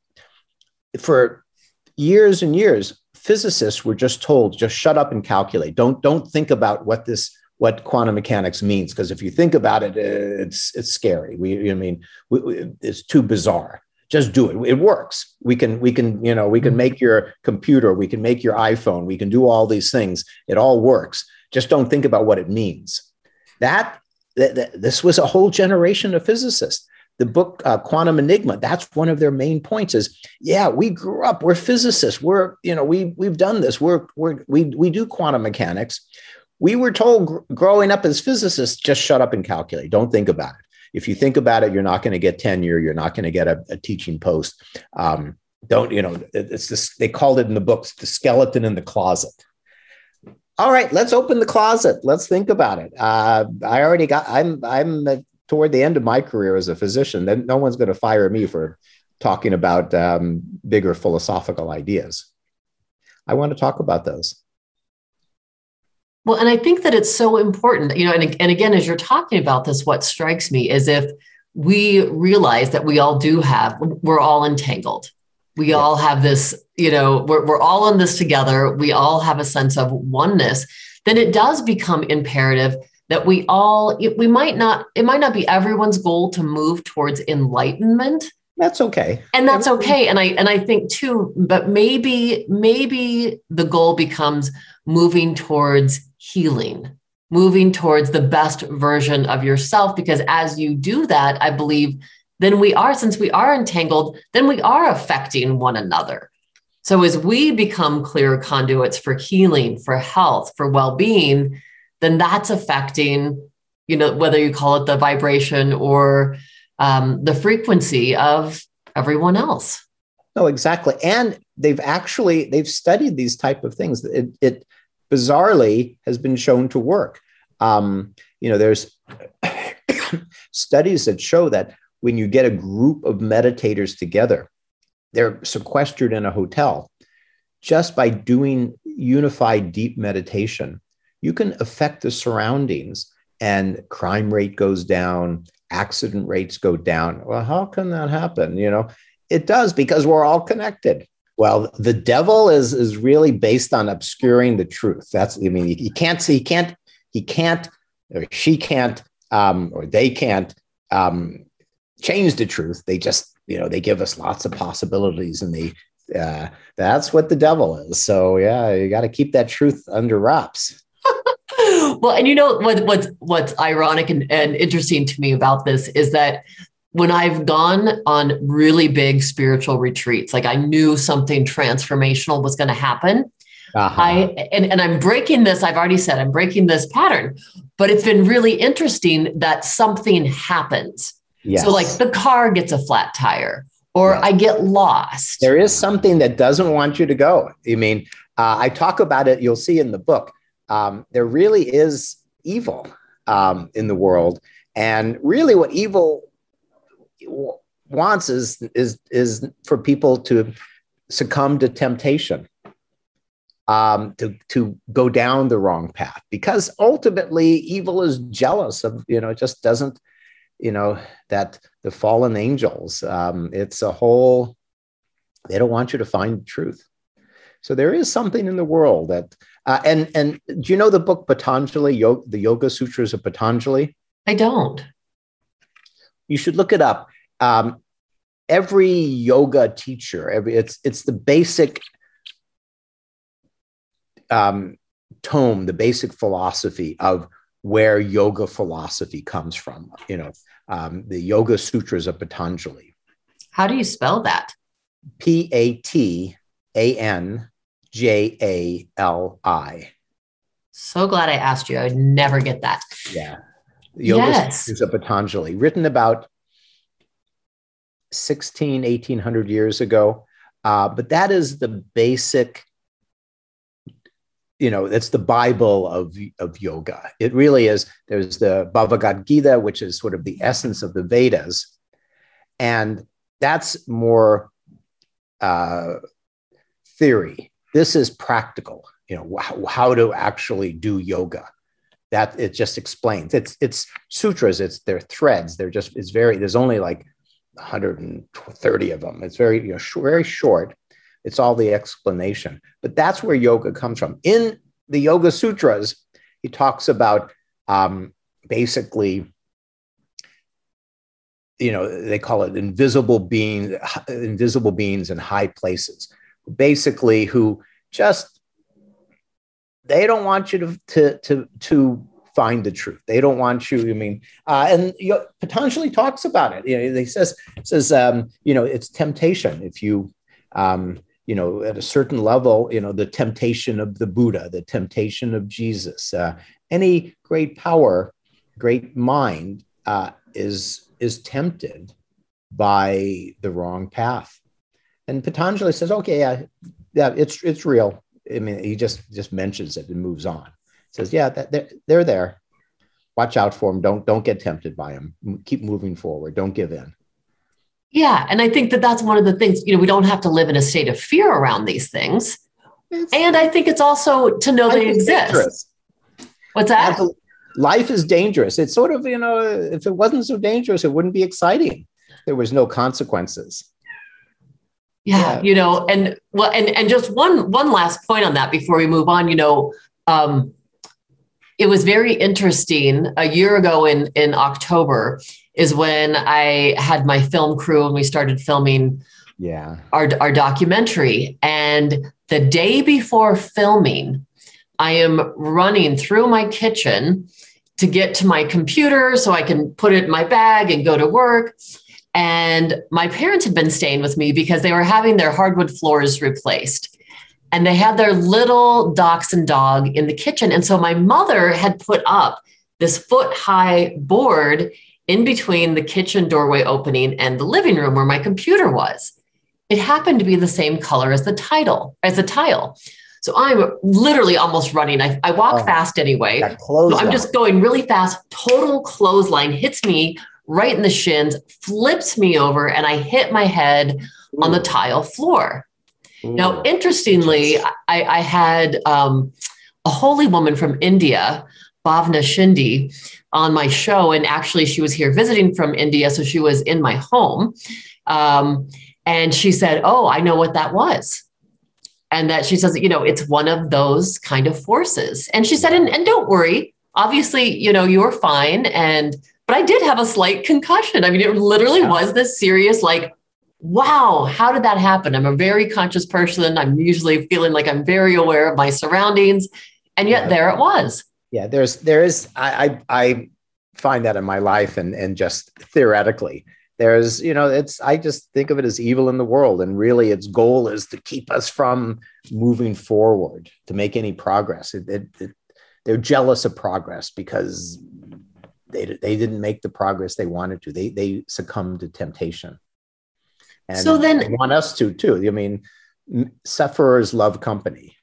for years and years, physicists were just told, just shut up and calculate. Don't, don't think about what this, what quantum mechanics means, because if you think about it, it's, it's scary. We, I mean, we, we, it's too bizarre. Just do it. It works. We can, we can, you know, we can make your computer, we can make your iPhone, we can do all these things. It all works. Just don't think about what it means. That, that, that this was a whole generation of physicists. The book uh, Quantum Enigma, that's one of their main points is, yeah, we grew up, we're physicists, we're, you know, we, we've done this, we're, we're, we, we do quantum mechanics. We were told gr- growing up as physicists, just shut up and calculate, don't think about it. If you think about it, you're not going to get tenure, you're not going to get a, a teaching post. Um, don't, you know, it's this, they called it in the books, the skeleton in the closet. All right, let's open the closet. Let's think about it. Uh, I already got, I'm, I'm, uh, toward the end of my career as a physician, then no one's going to fire me for talking about um, bigger philosophical ideas. I want to talk about those. Well, and I think that it's so important, you know, and, and again, as you're talking about this, what strikes me is if we realize that we all do have, we're all entangled. We yeah. all have this, you know, we're, we're all in this together. We all have a sense of oneness. Then it does become imperative that we all, we might not, it might not be everyone's goal to move towards enlightenment. That's okay. And that's okay. And I, and I think too, but maybe, maybe the goal becomes moving towards healing, moving towards the best version of yourself, because as you do that, I believe then we are, since we are entangled, then we are affecting one another. So as we become clear conduits for healing, for health, for well-being, then that's affecting, you know, whether you call it the vibration or um, the frequency of everyone else. No, exactly. And they've actually, they've studied these type of things. It, it bizarrely has been shown to work. Um, you know, there's studies that show that when you get a group of meditators together, they're sequestered in a hotel, just by doing unified deep meditation, you can affect the surroundings and crime rate goes down, accident rates go down. Well, how can that happen? You know, it does because we're all connected. Well, the devil is, is really based on obscuring the truth. That's, I mean, you can't see, he can't, he can't, or she can't, um, or they can't um, change the truth. They just, you know, they give us lots of possibilities and they, uh, that's what the devil is. So yeah, you got to keep that truth under wraps. Well, and you know what, what's what's ironic and, and interesting to me about this is that when I've gone on really big spiritual retreats, like I knew something transformational was going to happen. Uh-huh. I and, and I'm breaking this, I've already said I'm breaking this pattern, but it's been really interesting that something happens. Yes. So like the car gets a flat tire or yeah. I get lost. There is something that doesn't want you to go. I mean, uh, I talk about it, you'll see in the book. Um, there really is evil um, in the world. And really what evil, wants is is is for people to succumb to temptation, um, to to go down the wrong path, because ultimately evil is jealous of, you know, it just doesn't, you know, that the fallen angels, um, it's a whole, they don't want you to find truth. So there is something in the world that, uh, and and do you know the book Patanjali, Yoga, the Yoga Sutras of Patanjali? I don't. You should look it up. Um, every yoga teacher, every it's it's the basic um, tome, the basic philosophy of where yoga philosophy comes from. You know, um, the Yoga Sutras of Patanjali. How do you spell that? P A T A N J A L I. So glad I asked you. I would never get that. Yeah. Yoga Yes. Sutras of Patanjali, written about sixteen, eighteen hundred years ago. Uh, but that is the basic, you know, that's the Bible of, of yoga. It really is. There's the Bhagavad Gita, which is sort of the essence of the Vedas. And that's more uh, theory. This is practical, you know, how, how to actually do yoga. That it just explains. It's it's sutras. It's their threads. They're just. It's very. There's only like one hundred thirty of them. It's very you know sh- very short. It's all the explanation. But that's where yoga comes from. In the Yoga Sutras, he talks about um, basically, you know, they call it invisible beings, invisible beings in high places, basically who just. They don't want you to, to, to, to find the truth. They don't want you, I mean, uh, and you know, Patanjali talks about it. You know, he says, says um, you know, it's temptation. If you, um, you know, at a certain level, you know, the temptation of the Buddha, the temptation of Jesus, uh, any great power, great mind uh, is, is tempted by the wrong path. And Patanjali says, okay, yeah, yeah, it's, it's real. I mean, he just just mentions it and moves on. Says, yeah, that, they're, they're there. Watch out for them. Don't don't get tempted by them. Keep moving forward. Don't give in. Yeah, and I think that that's one of the things. You know, we don't have to live in a state of fear around these things. It's, and I think it's also to know they exist. Dangerous. What's that? Life is dangerous. It's sort of, you know, if it wasn't so dangerous, it wouldn't be exciting. There was no consequences. Yeah, yeah, you know, and well, and and just one one last point on that before we move on. You know, um, it was very interesting. A year ago in in October is when I had my film crew and we started filming. Yeah, our our documentary. And the day before filming, I am running through my kitchen to get to my computer so I can put it in my bag and go to work. And my parents had been staying with me because they were having their hardwood floors replaced. And they had their little dachshund dog in the kitchen. And so my mother had put up this foot-high board in between the kitchen doorway opening and the living room where my computer was. It happened to be the same color as the title, as the tile. So I'm literally almost running. I, I walk oh, fast anyway. So I'm just going really fast. Total clothesline hits me right in the shins, flips me over, and I hit my head Ooh. on the tile floor. Ooh. Now, interestingly, I, I had um, a holy woman from India, Bhavna Shinde, on my show. And actually, she was here visiting from India. So she was in my home. Um, and she said, oh, I know what that was. And that she says, you know, it's one of those kind of forces. And she said, and, and don't worry, obviously, you know, you're fine. And But I did have a slight concussion. I mean, it literally yeah. was this serious, like, wow, how did that happen? I'm a very conscious person. I'm usually feeling like I'm very aware of my surroundings. And yet yeah. there it was. Yeah, there's, there is, I, I, I find that in my life and, and just theoretically, there's, you know, it's, I just think of it as evil in the world. And really its goal is to keep us from moving forward, to make any progress. It, it, it, they're jealous of progress because They, they didn't make the progress they wanted to. They they succumbed to temptation. And so then, they want us to, too. I mean, sufferers love company.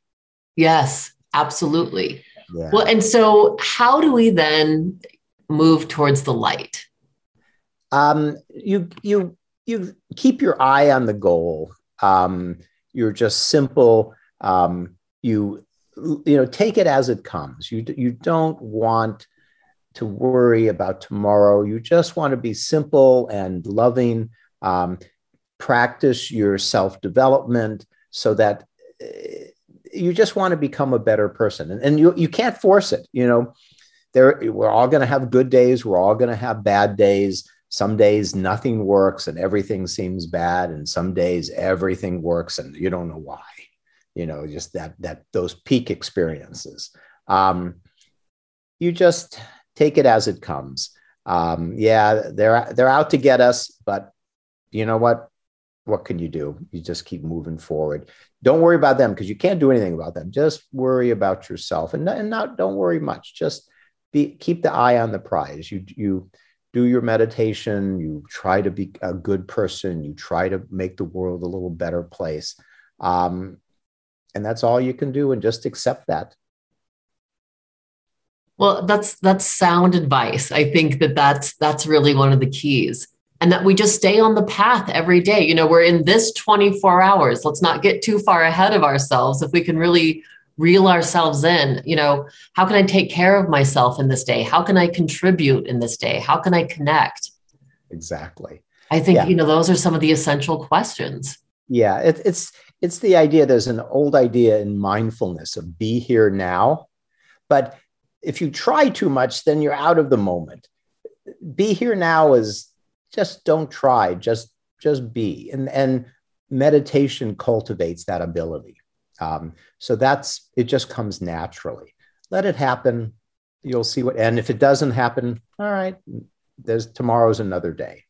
Yes, absolutely. Yeah. Well, and so how do we then move towards the light? Um, you you you keep your eye on the goal. Um, you're just simple. Um, you you know take it as it comes. You you don't want to worry about tomorrow. You just want to be simple and loving. Um, practice your self-development so that you just want to become a better person. And, and you, you can't force it. You know, there, we're all going to have good days. We're all going to have bad days. Some days nothing works and everything seems bad. And some days everything works and you don't know why, you know, just that, that those peak experiences. Um, you just take it as it comes. Um, yeah, they're, they're out to get us, but you know what? What can you do? You just keep moving forward. Don't worry about them because you can't do anything about them. Just worry about yourself and, and not, don't worry much. Just be, keep the eye on the prize. You, you do your meditation. You try to be a good person. You try to make the world a little better place. Um, and that's all you can do, and just accept that. Well, that's, that's sound advice. I think that that's, that's really one of the keys. And that we just stay on the path every day. You know, we're in this twenty-four hours. Let's not get too far ahead of ourselves. If we can really reel ourselves in, you know, how can I take care of myself in this day? How can I contribute in this day? How can I connect? Exactly. I think, yeah. you know, those are some of the essential questions. Yeah, it, it's it's the idea. There's an old idea in mindfulness of be here now. But if you try too much, then you're out of the moment. Be here now is just don't try, just, just be. And, and meditation cultivates that ability. Um, so that's, it just comes naturally. Let it happen. You'll see what, and if it doesn't happen, all right, there's tomorrow's another day.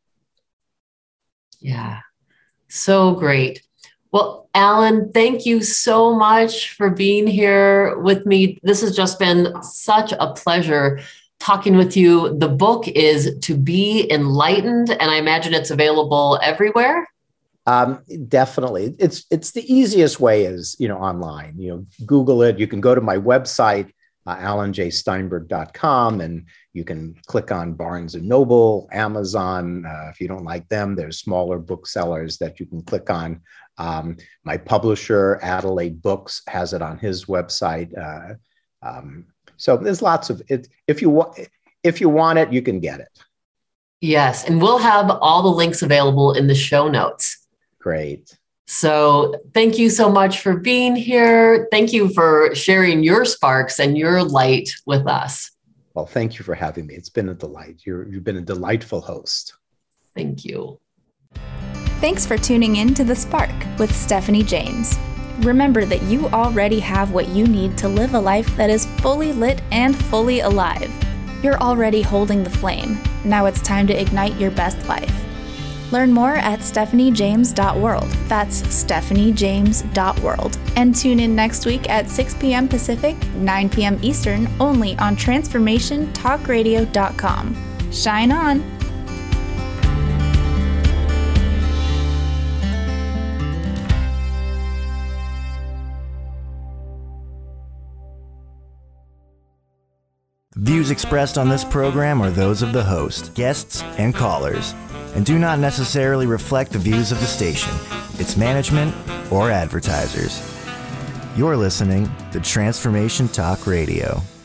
Yeah. So great. Well, Alan, thank you so much for being here with me. This has just been such a pleasure talking with you. The book is To Be Enlightened, and I imagine it's available everywhere. Um, definitely. It's it's the easiest way is, you know, online. You know, Google it. You can go to my website, uh, alan j steinberg dot com, and you can click on Barnes and Noble, Amazon. Uh, if you don't like them, there's smaller booksellers that you can click on. Um, my publisher, Adelaide Books, has it on his website. Uh, um, So there's lots of it. If you want, if you want it, you can get it. Yes. And we'll have all the links available in the show notes. Great. So thank you so much for being here. Thank you for sharing your sparks and your light with us. Well, thank you for having me. It's been a delight. You're, you've been a delightful host. Thank you. Thanks for tuning in to The Spark with Stephanie James. Remember that you already have what you need to live a life that is fully lit and fully alive. You're already holding the flame. Now it's time to ignite your best life. Learn more at stephanie james dot world. That's stephanie james dot world. And tune in next week at six p.m. Pacific, nine p.m. Eastern, only on transformation talk radio dot com. Shine on! Views expressed on this program are those of the host, guests, and callers, and do not necessarily reflect the views of the station, its management, or advertisers. You're listening to Transformation Talk Radio.